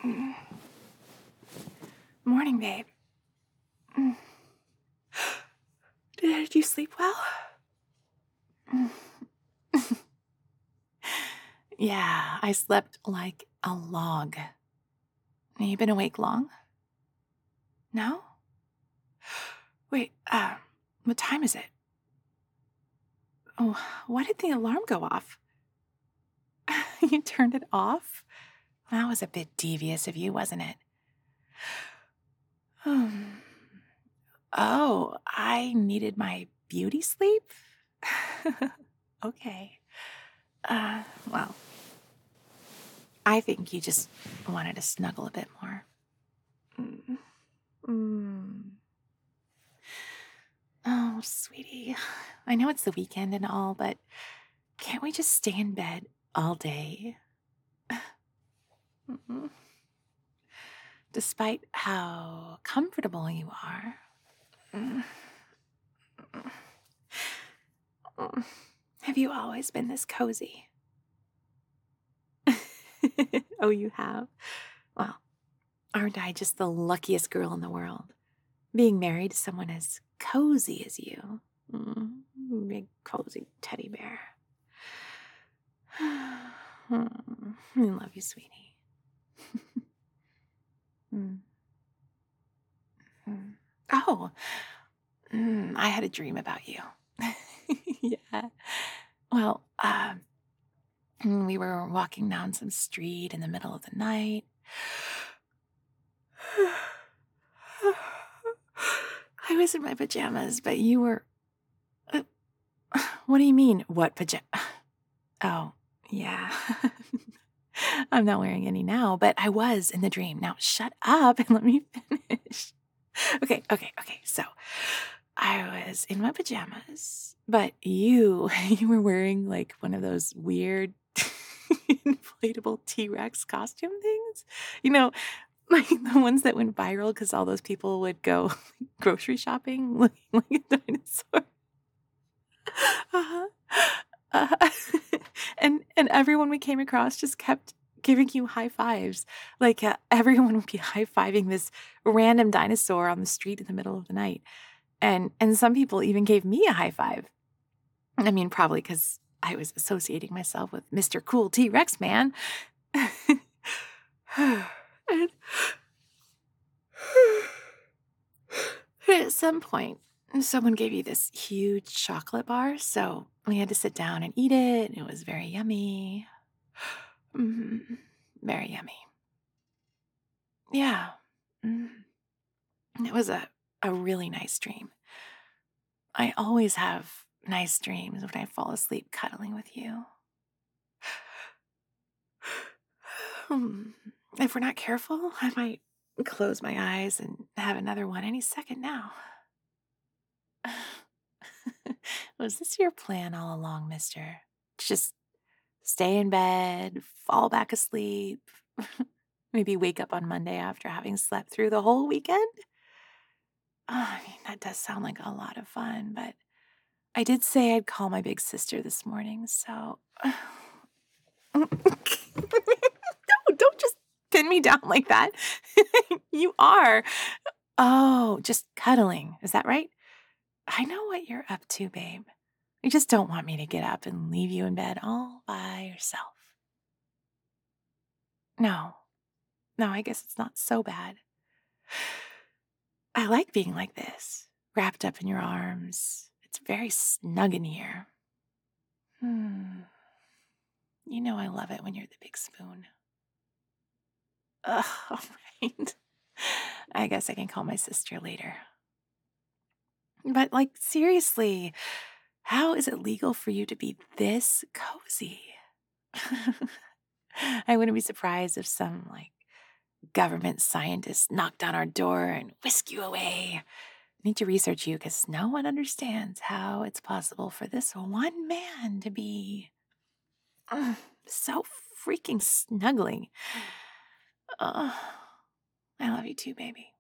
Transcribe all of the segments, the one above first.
Mm. Morning, babe. Mm. Did you sleep well? Mm. Yeah, I slept like a log. You been awake long? No? Wait, what time is it? Oh, why did the alarm go off? You turned it off? That was a bit devious of you, wasn't it? Oh, I needed my beauty sleep? Okay. Well, I think you just wanted to snuggle a bit more. Mm. Mm. Oh, sweetie, I know it's the weekend and all, but can't we just stay in bed all day? Mm. Despite how comfortable you are. Mm. Have you always been this cozy? Oh, you have? Well, aren't I just the luckiest girl in the world? Being married to someone as cozy as you. Big cozy teddy bear. I love you, sweetie. Mm. Mm. Oh, I had a dream about you. Yeah. Well, we were walking down some street in the middle of the night. I was in my pajamas, but you were. uh, What do you mean, what pajama? Oh, yeah. I'm not wearing any now, but I was in the dream. Now shut up and let me finish. Okay. So I was in my pajamas, but you were wearing like one of those weird inflatable T-Rex costume things. You know, like the ones that went viral because all those people would go grocery shopping looking like a dinosaur. Uh-huh. Uh, and everyone we came across just kept giving you high fives. Like everyone would be high fiving this random dinosaur on the street in the middle of the night. And some people even gave me a high five. I mean, probably because I was associating myself with Mr. Cool T-Rex Man. And at some point, someone gave you this huge chocolate bar, so we had to sit down and eat it. It was very yummy. Very yummy. Yeah. Mhm. It was a really nice dream. I always have nice dreams when I fall asleep cuddling with you. If we're not careful, I might close my eyes and have another one any second now. Was this your plan all along, mister? Just stay in bed, fall back asleep, maybe wake up on Monday after having slept through the whole weekend? Oh, I mean, that does sound like a lot of fun, but I did say I'd call my big sister this morning, so. No, don't just pin me down like that. You are. Oh, just cuddling. Is that right? I know what you're up to, babe. You just don't want me to get up and leave you in bed all by yourself. No, I guess it's not so bad. I like being like this, wrapped up in your arms. It's very snug in here. You know I love it when you're the big spoon. Ugh, all right. I guess I can call my sister later. But, like, seriously, how is it legal for you to be this cozy? I wouldn't be surprised if some, like, government scientist knocked on our door and whisked you away. I need to research you because no one understands how it's possible for this one man to be so freaking snuggling. I love you too, baby.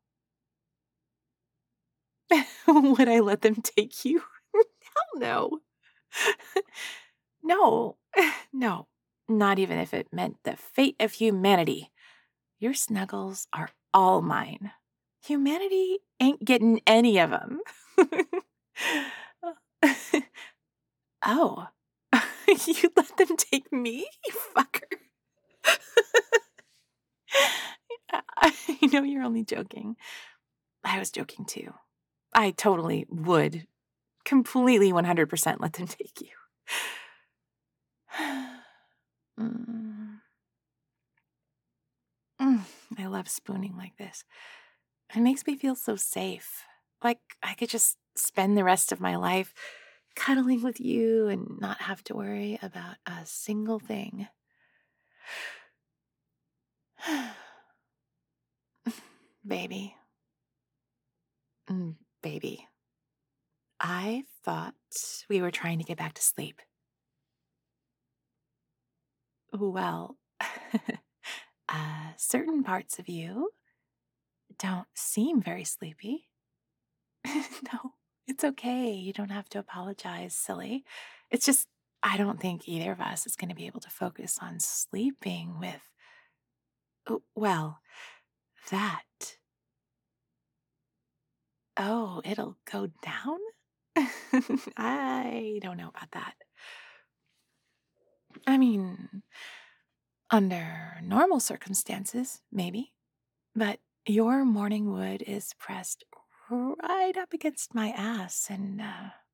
Would I let them take you? Hell no. No, no, not even if it meant the fate of humanity. Your snuggles are all mine. Humanity ain't getting any of them. Oh, you let them take me, you fucker. I know you're only joking. I was joking too. I totally would completely 100% let them take you. Mm. I love spooning like this. It makes me feel so safe. Like I could just spend the rest of my life cuddling with you and not have to worry about a single thing. Baby. Baby. I thought we were trying to get back to sleep. Well, certain parts of you don't seem very sleepy. No, it's okay. You don't have to apologize, silly. It's just, I don't think either of us is going to be able to focus on sleeping with, well, that. Oh, it'll go down? I don't know about that. I mean, under normal circumstances, maybe. But your morning wood is pressed right up against my ass, and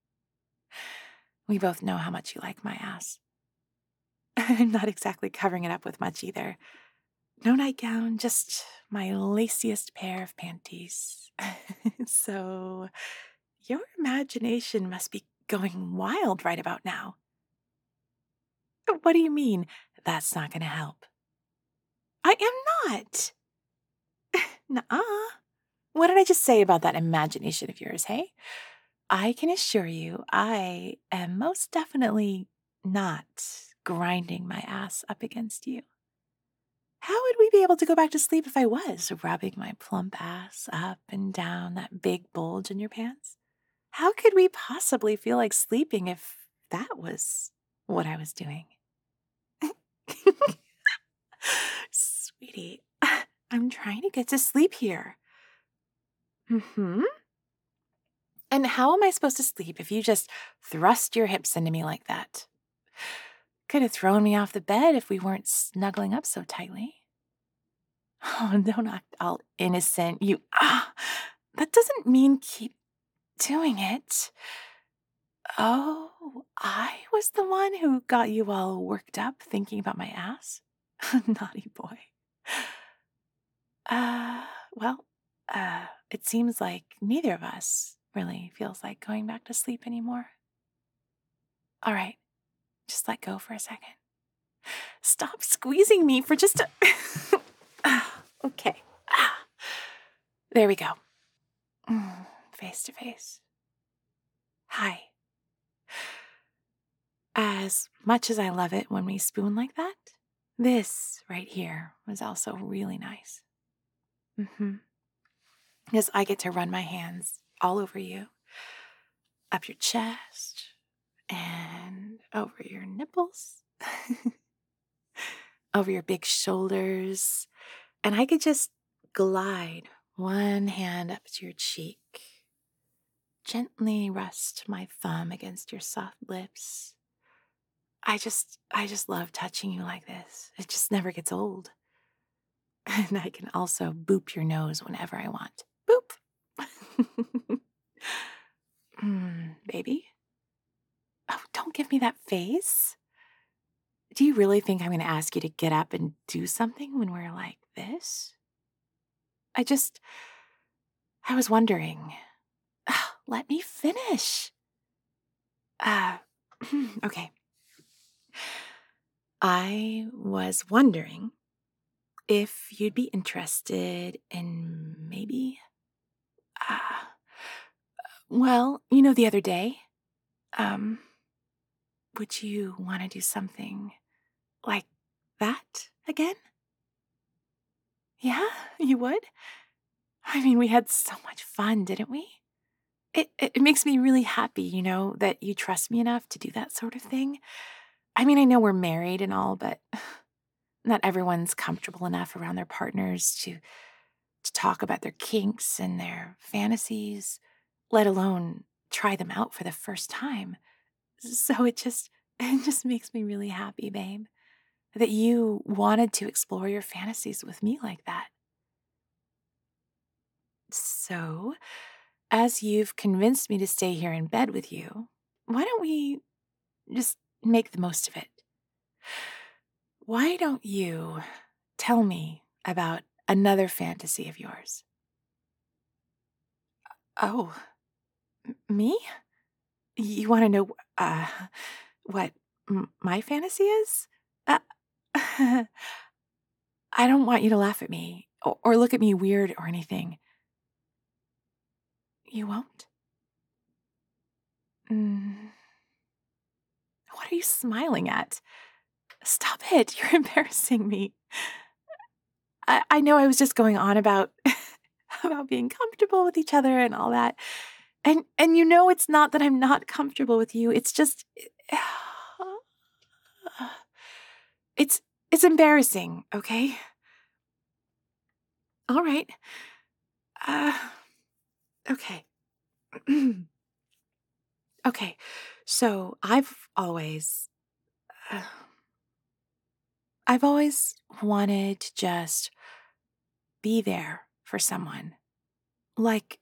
we both know how much you like my ass. I'm not exactly covering it up with much either. No nightgown, just my laciest pair of panties. So, your imagination must be going wild right about now. What do you mean? That's not going to help. I am not. Nuh-uh. What did I just say about that imagination of yours, hey? I can assure you I am most definitely not grinding my ass up against you. How would we be able to go back to sleep if I was rubbing my plump ass up and down that big bulge in your pants? How could we possibly feel like sleeping if that was what I was doing? Sweetie, I'm trying to get to sleep here. Mm-hmm. And how am I supposed to sleep if you just thrust your hips into me like that? Could have thrown me off the bed if we weren't snuggling up so tightly. Oh, don't act all innocent. That doesn't mean keep doing it. Oh, I was the one who got you all worked up thinking about my ass? Naughty boy. Uh, well, it seems like neither of us really feels like going back to sleep anymore. All right, just let go for a second. Stop squeezing me for just a... Okay. There we go. Face to face. Hi. As much as I love it when we spoon like that, this right here was also really nice. Because I get to run my hands all over you, up your chest, and over your nipples, over your big shoulders, and I could just glide one hand up to your cheek, gently rest my thumb against your soft lips. I just love touching you like this. It just never gets old. And I can also boop your nose whenever I want. Boop. Baby? Oh, don't give me that face. Do you really think I'm going to ask you to get up and do something when we're like this? I was wondering. Let me finish. Okay. I was wondering if you'd be interested in maybe, well, the other day, would you want to do something like that again? Yeah, you would? I mean, we had so much fun, didn't we? It makes me really happy, that you trust me enough to do that sort of thing. I mean, I know we're married and all, but not everyone's comfortable enough around their partners to talk about their kinks and their fantasies, let alone try them out for the first time. So it just makes me really happy, babe, that you wanted to explore your fantasies with me like that. So, as you've convinced me to stay here in bed with you, why don't we just make the most of it? Why don't you tell me about another fantasy of yours? Oh, me? You want to know what my fantasy is? Uh, I don't want you to laugh at me or look at me weird or anything. You won't? Mm, what are you smiling at? Stop it. You're embarrassing me. I know I was just going on about about being comfortable with each other and all that. And you know it's not that I'm not comfortable with you. It's just it's it's embarrassing, okay? All right. Uh okay. Okay. So uh, I've always wanted to just be there for someone, like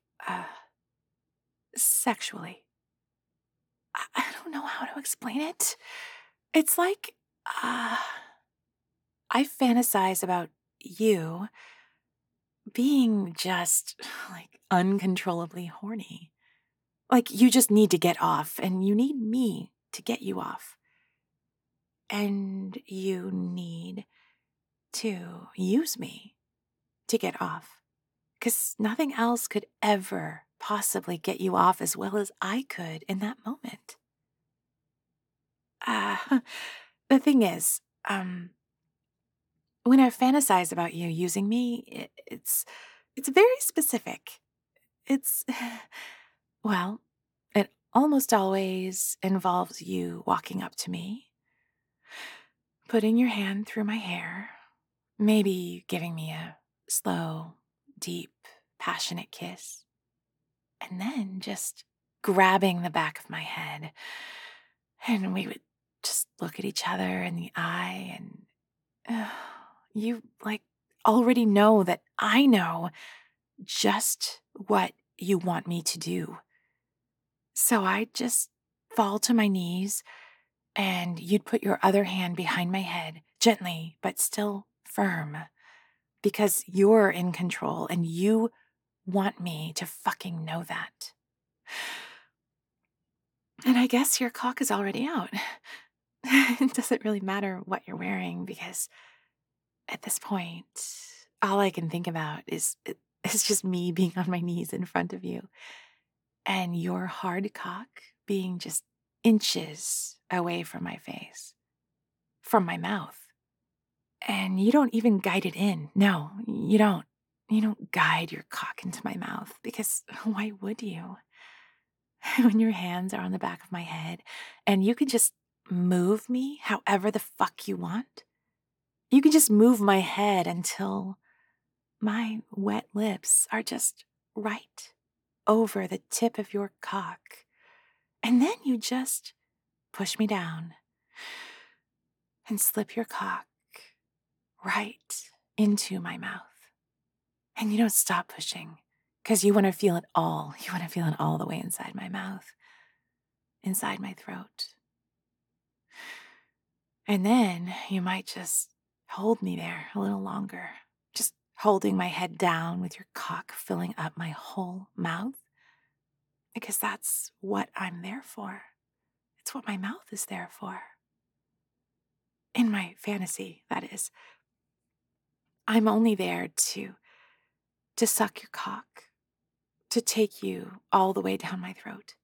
sexually. I don't know how to explain it. It's like uh, I fantasize about you being just like uncontrollably horny. Like you just need to get off, and you need me to get you off. And you need to use me to get off. Because nothing else could ever possibly get you off as well as I could in that moment. Uh, the thing is, when I fantasize about you using me, it's very specific. It's well, it almost always involves you walking up to me, putting your hand through my hair, maybe giving me a slow, deep, passionate kiss, and then just grabbing the back of my head. And we would just look at each other in the eye, and you like already know that I know just what you want me to do. So I just fall to my knees, and you'd put your other hand behind my head, gently but still firm, because you're in control and you want me to fucking know that. And I guess your cock is already out. It doesn't really matter what you're wearing because at this point, all I can think about is just me being on my knees in front of you and your hard cock being just inches away from my face, from my mouth. And you don't even guide it in. No, you don't. You don't guide your cock into my mouth because why would you? When your hands are on the back of my head and you can just move me however the fuck you want. You can just move my head until my wet lips are just right over the tip of your cock. And then you just push me down and slip your cock right into my mouth. And you don't stop pushing because you want to feel it all. You want to feel it all the way inside my mouth, inside my throat. And then you might just hold me there a little longer, just holding my head down with your cock filling up my whole mouth. Because that's what I'm there for. It's what my mouth is there for. In my fantasy, that is. I'm only there to suck your cock, to take you all the way down my throat.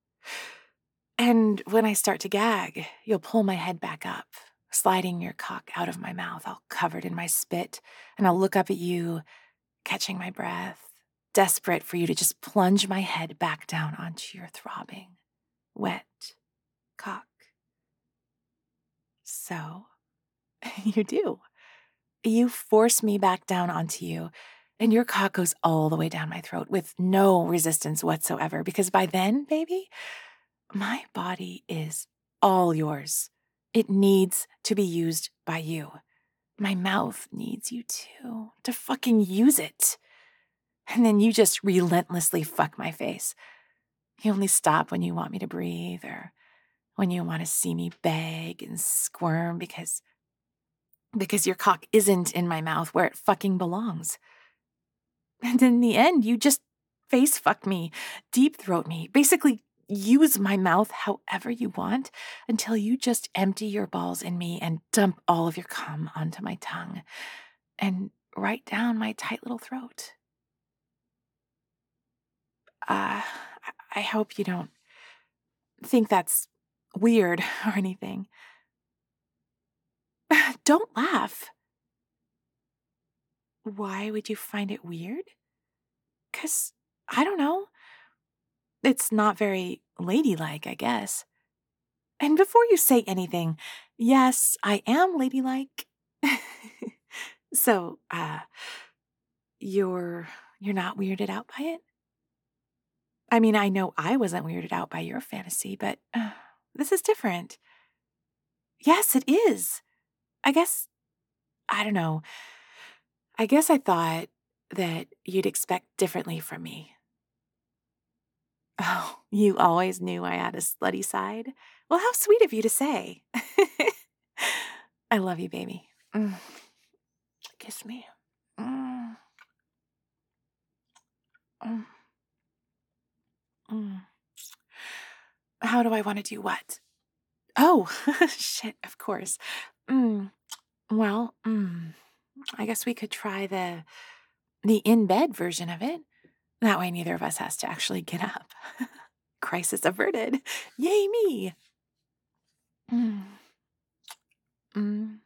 And when I start to gag, you'll pull my head back up, sliding your cock out of my mouth, all covered in my spit, and I'll look up at you, catching my breath, desperate for you to just plunge my head back down onto your throbbing, wet cock. So, you do. You force me back down onto you, and your cock goes all the way down my throat with no resistance whatsoever, because by then, baby, my body is all yours. It needs to be used by you. My mouth needs you too, to fucking use it. And then you just relentlessly fuck my face. You only stop when you want me to breathe or when you want to see me beg and squirm because your cock isn't in my mouth where it fucking belongs. And in the end, you just face fuck me, deep throat me, basically use my mouth however you want until you just empty your balls in me and dump all of your cum onto my tongue and right down my tight little throat. I hope you don't think that's weird or anything. Don't laugh. Why would you find it weird? 'Cause, I don't know. It's not very ladylike, I guess. And before you say anything, yes, I am ladylike. So, you're not weirded out by it? I mean, I know I wasn't weirded out by your fantasy, but this is different. Yes, it is. I guess, I don't know. I guess I thought that you'd expect differently from me. Oh, you always knew I had a slutty side? Well, how sweet of you to say. I love you, baby. Kiss me. Mm. Mm. Mm. How do I want to do what? Oh, shit, of course. Well, I guess we could try the in-bed version of it. That way neither of us has to actually get up. Crisis averted. Yay me. Mm. Mm.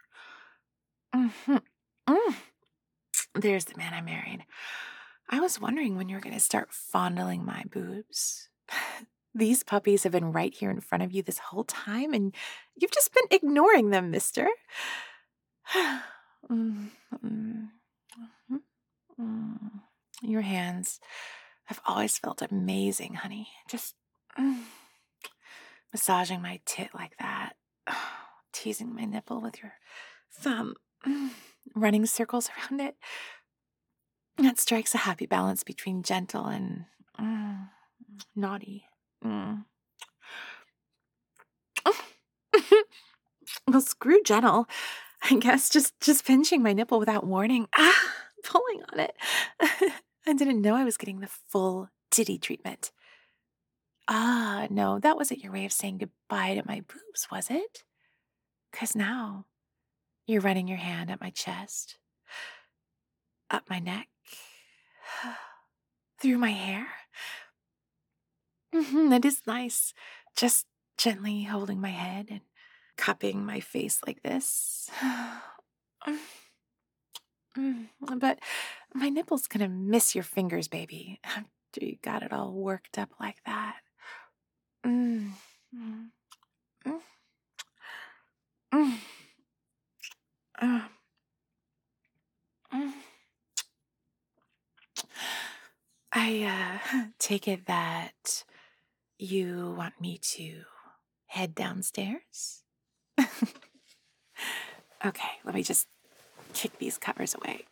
Mhm. Mm. There's the man I married. I was wondering when you were going to start fondling my boobs. These puppies have been right here in front of you this whole time, and you've just been ignoring them, mister. Mm, mm, mhm, mm. Your hands have always felt amazing, honey. Just massaging my tit like that, teasing my nipple with your thumb, running circles around it. That strikes a happy balance between gentle and naughty. Mm. Well, screw gentle. I guess just pinching my nipple without warning. Pulling on it. I didn't know I was getting the full titty treatment. No, that wasn't your way of saying goodbye to my boobs, was it? 'Cause now you're running your hand up my chest, up my neck, through my hair. It is nice. Just gently holding my head and cupping my face like this. But my nipple's gonna miss your fingers, baby, after you got it all worked up like that. Mm, mm, mm, mm, uh, mm. I take it that you want me to head downstairs? Okay, let me just kick these covers away.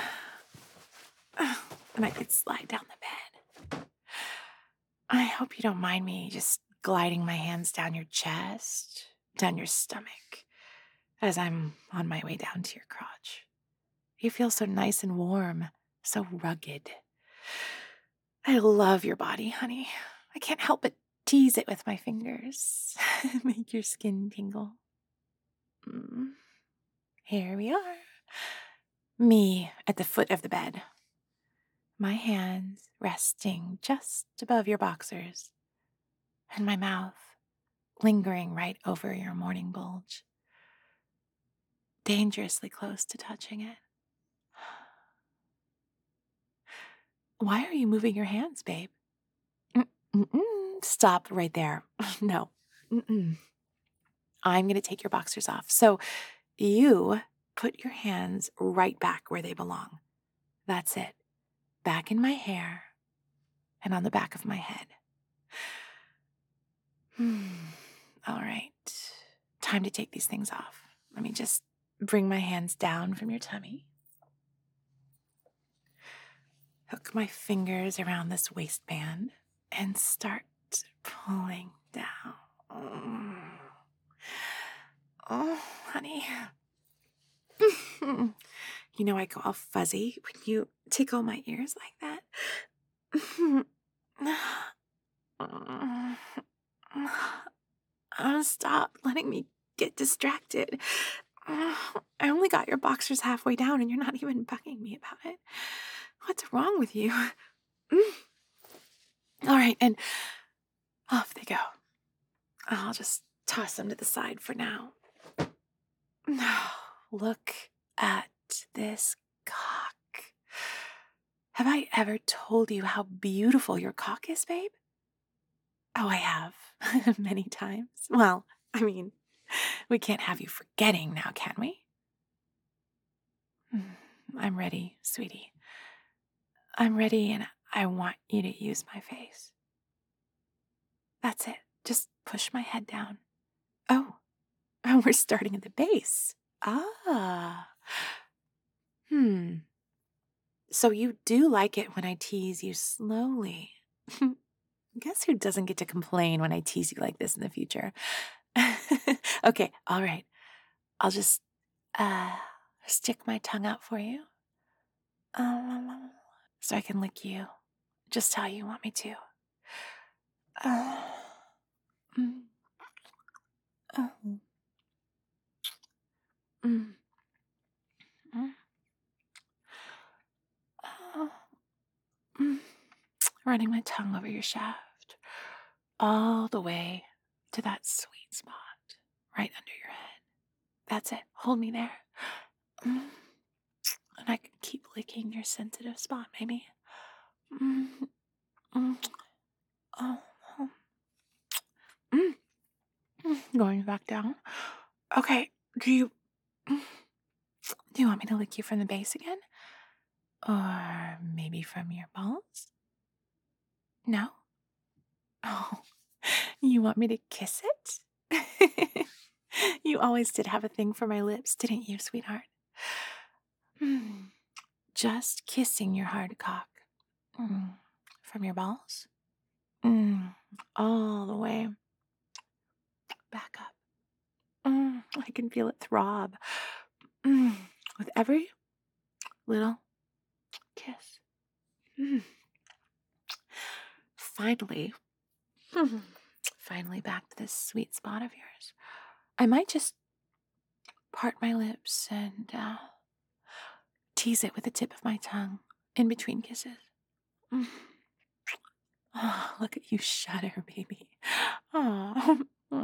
And I could slide down the bed. I hope you don't mind me just gliding my hands down your chest, down your stomach, as I'm on my way down to your crotch. You feel so nice and warm, so rugged. I love your body, honey. I can't help but tease it with my fingers, make your skin tingle. Here we are. Me at the foot of the bed. My hands resting just above your boxers, and my mouth lingering right over your morning bulge, dangerously close to touching it. Why are you moving your hands, babe? Stop right there. No. I'm going to take your boxers off so you put your hands right back where they belong. That's it. Back in my hair and on the back of my head. All right. Time to take these things off. Let me just bring my hands down from your tummy. Hook my fingers around this waistband and start pulling down. Oh, honey. You know I go all fuzzy when you tickle my ears like that. Stop letting me get distracted. I only got your boxers halfway down and you're not even bugging me about it. What's wrong with you? All right, and off they go. I'll just toss them to the side for now. Look at this cock. Have I ever told you how beautiful your cock is, babe? Oh, I have. Many times. Well, I mean, we can't have you forgetting now, can we? I'm ready, sweetie. I'm ready, and I want you to use my face. That's it. Just push my head down. Oh, we're starting at the base. Ah. So you do like it when I tease you slowly. Guess who doesn't get to complain when I tease you like this in the future? Okay, all right. I'll just stick my tongue out for you. So I can lick you just how you want me to. Mm, oh, mm, mm, oh, mm. Running my tongue over your shaft all the way to that sweet spot right under your head. That's it. Hold me there. And I can keep licking your sensitive spot, maybe. Oh. Going back down. Okay, do you want me to lick you from the base again? Or maybe from your balls? No? Oh, you want me to kiss it? You always did have a thing for my lips, didn't you, sweetheart? Just kissing your hard cock. From your balls? All the way back up. I can feel it throb. With every little kiss. Finally back to this sweet spot of yours. I might just part my lips and tease it with the tip of my tongue in between kisses. Oh, look at you shudder, baby. Oh.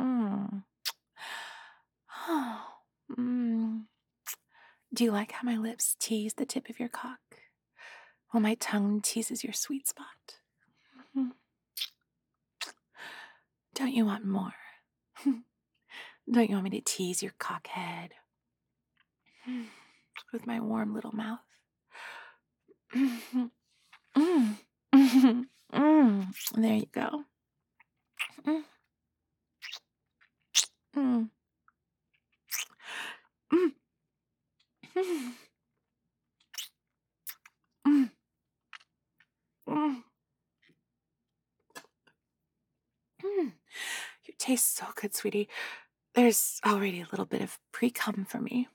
Do you like how my lips tease the tip of your cock while my tongue teases your sweet spot? Don't you want more? Don't you want me to tease your cock head with my warm little mouth? There you go. You taste so good, sweetie. There's already a little bit of pre-cum for me.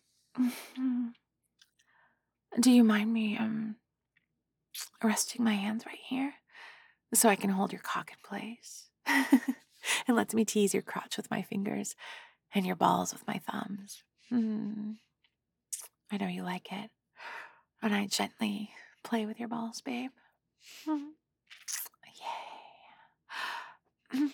Do you mind me resting my hands right here so I can hold your cock in place? It lets me tease your crotch with my fingers and your balls with my thumbs. I know you like it. And I gently play with your balls, babe. Yay.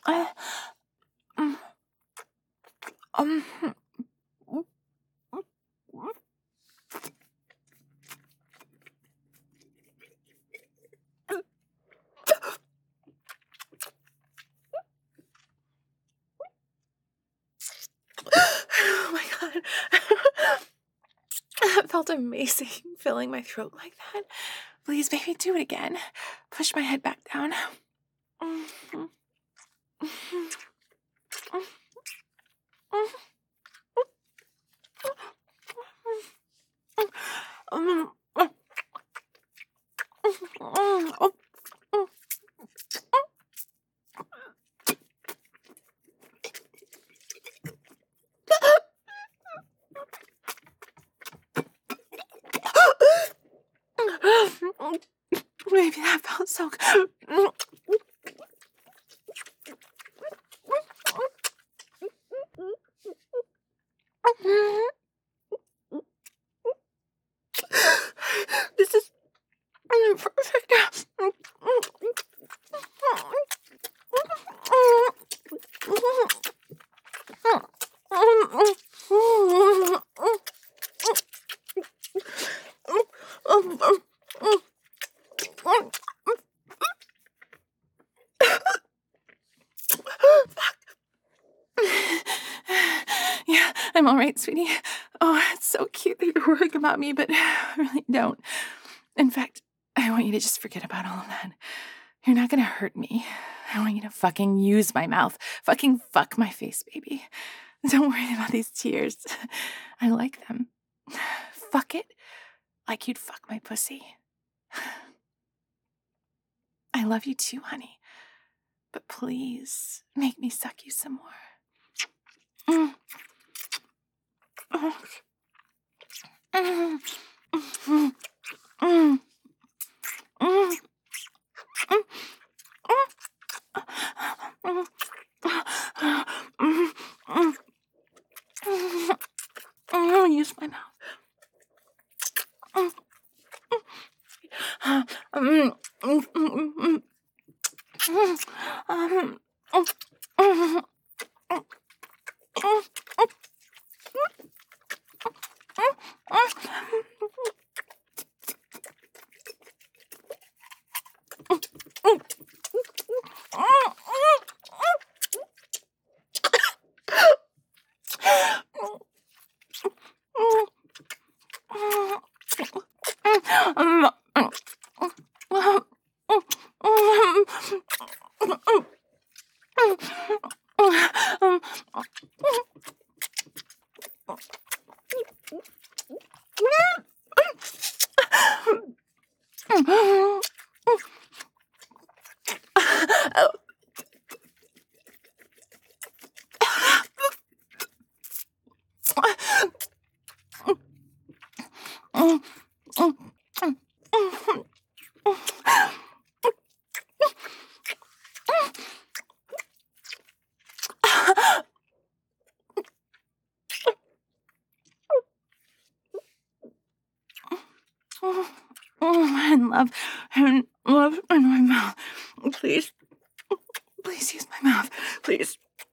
Mm, um, Oh my God. That felt amazing, filling my throat like that. Please, baby, do it again. Push my head back down. Maybe that felt so good. This is perfect. Yeah, I'm all right, sweetie. Oh, it's so cute that you're worrying about me, but I really don't. In fact, I want you to just forget about all of that. You're not gonna hurt me. I want you to fucking use my mouth. Fucking fuck my face, baby. Don't worry about these tears. I like them. Fuck it like you'd fuck my pussy. I love you too, honey. But please, make me suck you some more. Mm. Mm. Mm. Mm. Mm. Use my mouth. And love in my mouth. Please, please use my mouth. Please.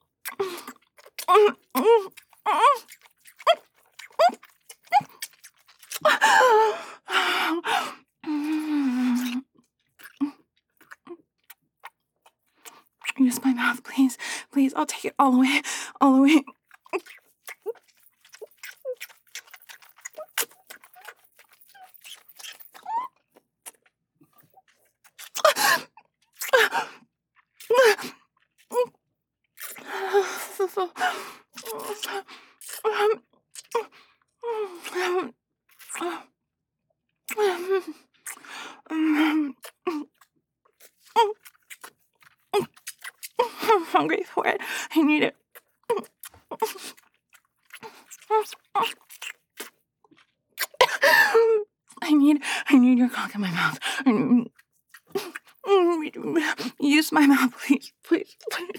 Use my mouth, please. Please, I'll take it all the way. All the way. I'm hungry for it. I need it. I need your cock in my mouth. Use my mouth, please, please, please.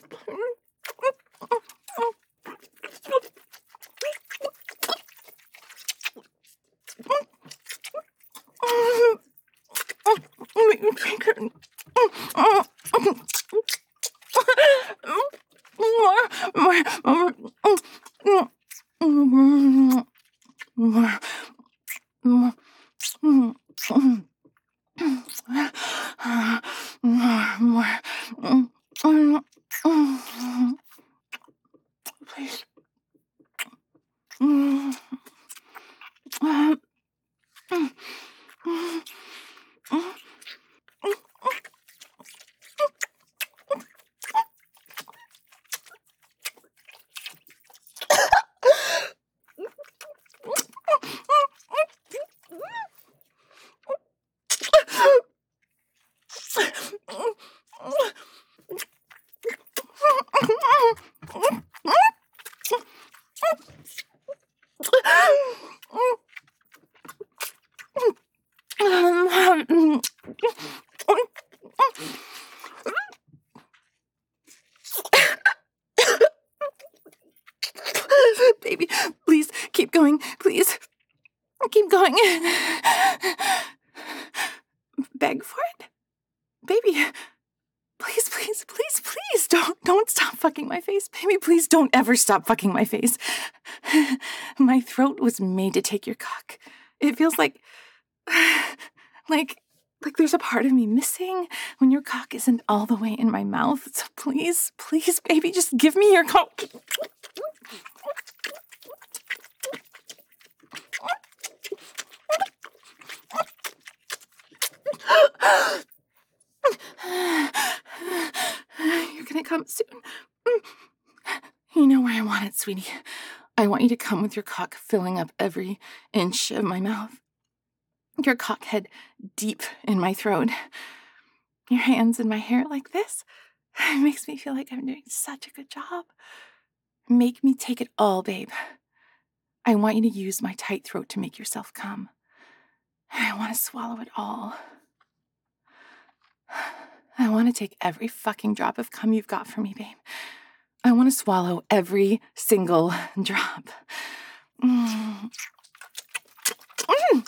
Make me drink it. More. More. Please. Baby, please keep going. Please keep going. Beg for it? Baby, please, please, please, please don't stop fucking my face. Baby, please don't ever stop fucking my face. My throat was made to take your cock. It feels like there's a part of me missing when your cock isn't all the way in my mouth. So please, please, baby, just give me your cock. You're gonna come soon. You know where I want it, sweetie. I want you to come with your cock filling up every inch of my mouth. Your cock head deep in my throat. Your hands in my hair like this. It makes me feel like I'm doing such a good job. Make me take it all, babe. I want you to use my tight throat to make yourself come. I want to swallow it all. I want to take every fucking drop of cum you've got for me, babe. I want to swallow every single drop. Mm. Mm.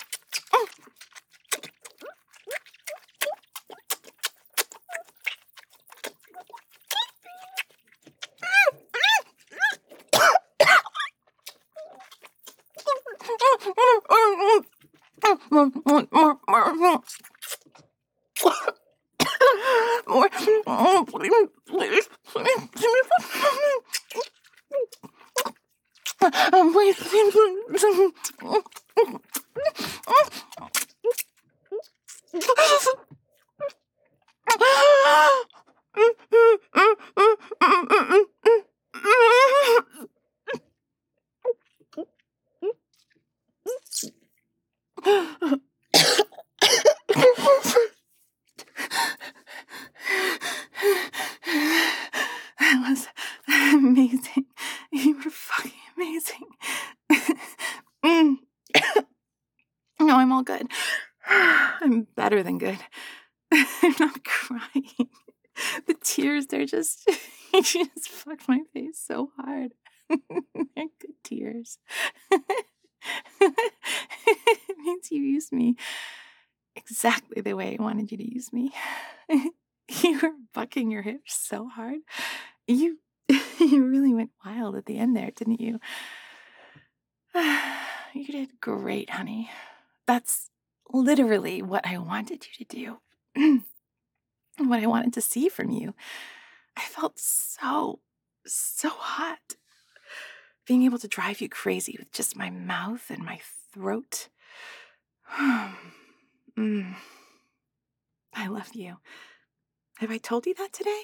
More, please, please, That was amazing. You were fucking amazing. No, I'm all good. I'm better than good. I'm not crying. The tears, they're just, you just fucked my face so hard. They're good tears. It means you used me exactly the way I wanted you to use me. You were bucking your hips so hard. You really went wild at the end there, didn't you? You did great, honey. That's literally what I wanted you to do. What I wanted to see from you. I felt so hot. Being able to drive you crazy with just my mouth and my throat. I love you. Have I told you that today?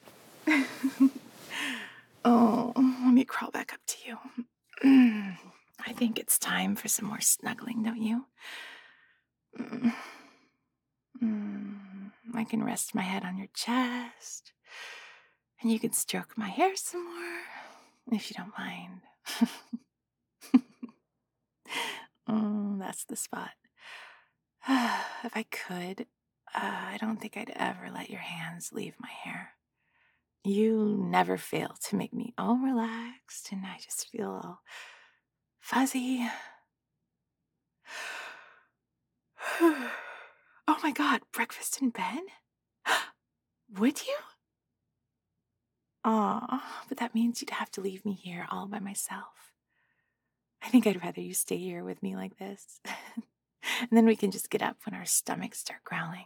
Oh, let me crawl back up to you. I think it's time for some more snuggling, don't you? I can rest my head on your chest, and you can stroke my hair some more, if you don't mind. Oh, that's the spot. If I could, I don't think I'd ever let your hands leave my hair. You never fail to make me all relaxed, and I just feel all fuzzy. Oh my God, breakfast in bed? Would you? Aw, but that means you'd have to leave me here all by myself. I think I'd rather you stay here with me like this. And then we can just get up when our stomachs start growling.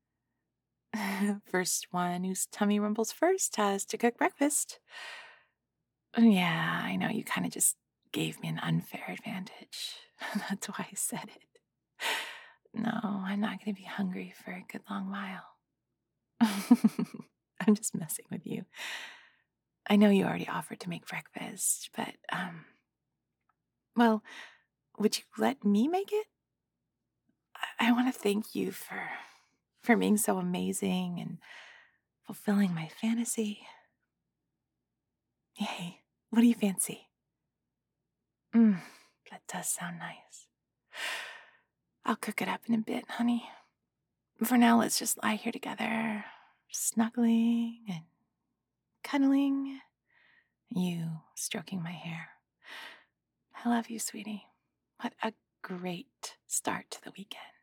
First one whose tummy rumbles first has to cook breakfast. Yeah, I know you kind of just gave me an unfair advantage. That's why I said it. No, I'm not going to be hungry for a good long while. I'm just messing with you. I know you already offered to make breakfast, but, well, would you let me make it? I want to thank you for being so amazing and fulfilling my fantasy. Hey, what do you fancy? Mm, that does sound nice. I'll cook it up in a bit, honey. For now, let's just lie here together, snuggling and cuddling, you stroking my hair. I love you, sweetie. What a great start to the weekend.